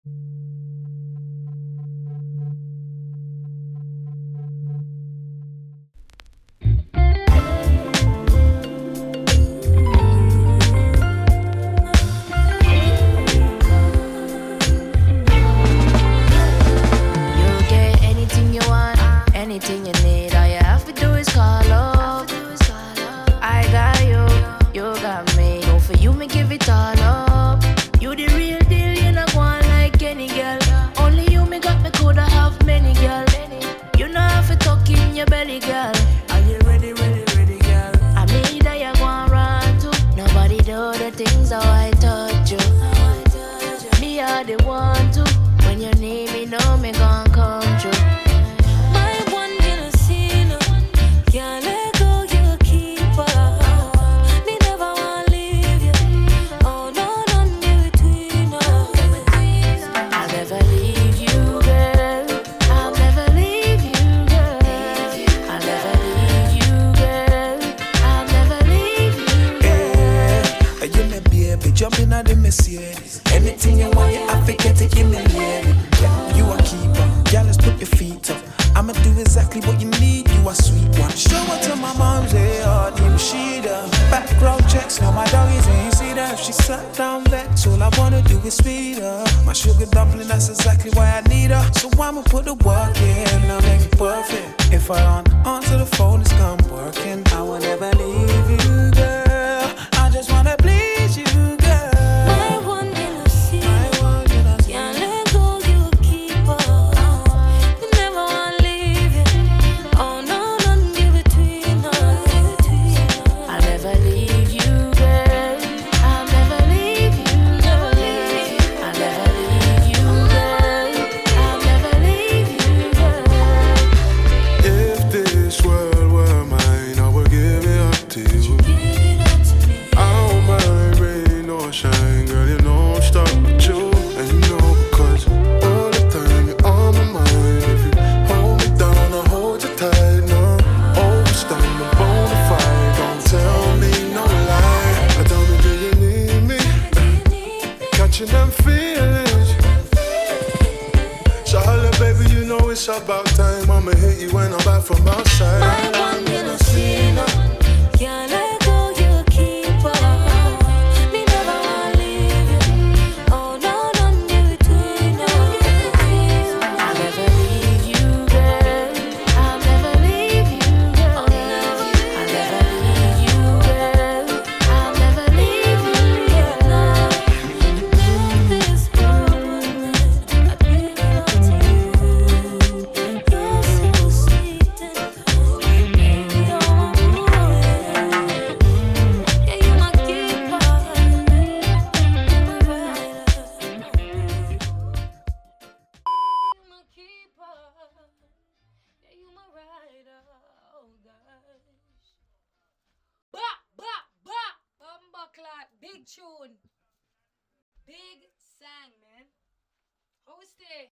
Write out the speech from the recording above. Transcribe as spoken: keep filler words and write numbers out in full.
Anything you need, all you have to do is call up. I got you, you got me. No, for you, me give it all up. You the real deal, you not one like any girl. Only you, me got me coulda have many girl. You know have to tuck in your belly, girl. Are you ready, ready, ready, girl? I mean that you gonna run to. Nobody do the things how I touch you. Me are the one to. When you need me, know me gon' come true. Can't let go, you keep her. Me never wanna leave you. Oh no, none in between us. I'll never leave you, girl. I'll never leave you, girl. I'll never leave you, girl. I'll never leave you, girl. Yeah, you may be a bit jumping at the Mercedes. Anything you want, you have to get it in the lady. Yeah, you a keeper, girl, let's put your feet up. I'ma do exactly what you need, you a sweet one. Show it to my mom's, yeah, oh, she the background checks, now my doggies ain't see that. If she sat down vex, all I wanna do is sweet her. My sugar dumpling, that's exactly why I need her. So I'ma put the work in, I'll make it perfect. If I on answer the phone, it's come working. I will never leave you, girl. I just wanna please you, girl. My one in a sea. Can't let go, you keep her. You never wanna leave you. Oh no, none in between us. I'll never leave you, girl. I'll never leave you, girl. I'll never leave you, girl. I'll never leave you, girl. If this world were mine, I would give it up to you. I don't mind rain or shine, girl, you know I'm stuck with you. And you know because all the time you're on my mind. If you hold me down, I'll hold you tight, no. Overstand the bona fide, don't tell me no lie. I tell me, do you need me? Catching them feelings. Charlotte, baby, you know it's about time. I'ma hit you when I'm back from outside. My one in a sea. Can't let go, you keep her. Me never wanna leave you. Oh no, none in between us. I'll never leave you, girl. I'll never leave you, girl. I'll never leave you, girl. I'll never leave you, girl. This moment, I give it all to you. You're so sweet and kind. You're my boy. Yeah, you my keeper. You're my rider. You my keeper. Yeah, you my rider. Oh gosh. Bah, bah, bah. Bumbuckler, big tune. Big sang, man. How we stay?